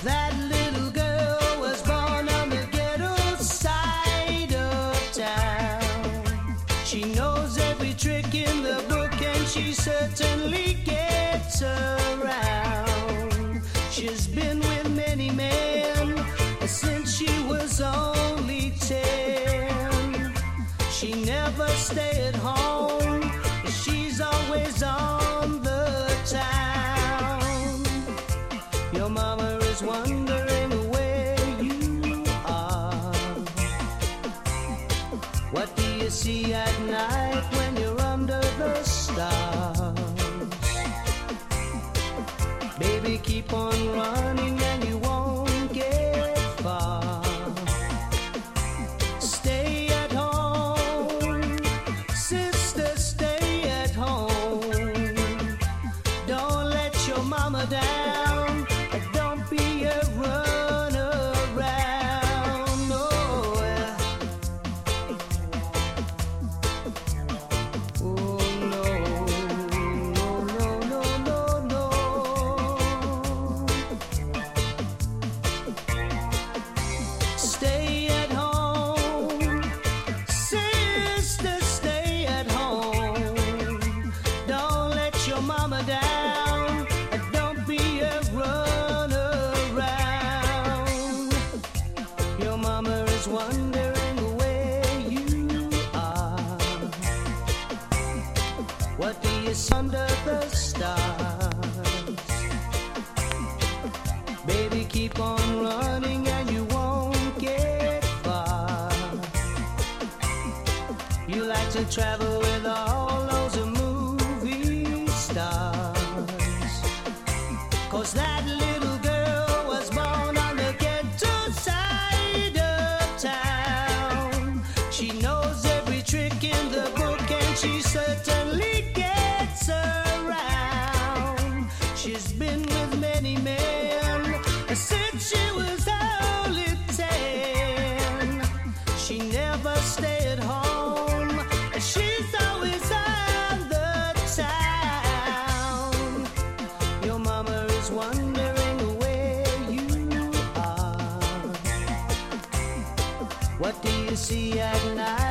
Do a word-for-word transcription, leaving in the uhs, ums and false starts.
That little girl was born on the ghetto side of town. She knows every trick in the book and she certainly gets around. She's been with many men since she was only ten. She never stayed at home, she's always on the town. Your mama is wondering where you are. What do you see at night when you're under the stars? Baby, keep on running and you won't get far. Stay at home, sister, stay at home. Don't let your mama down. Don't be a run around. No. Oh no, no, no, no, no, no. Stay at home, sister, stay at home. Don't let your mama down. Don't be a run around. Your mama is wondering where you are. What do you see under the stars? Baby, keep on running and you won't get far. You like to travel with all those movie stars, 'cause that little girl was born on the ghetto side of town. She knows every trick in the book and she certainly gets around. She's been with many men since she was only ten. She never stayed home, she's always on the town. Your mama is wondering where you are. What do you see at night?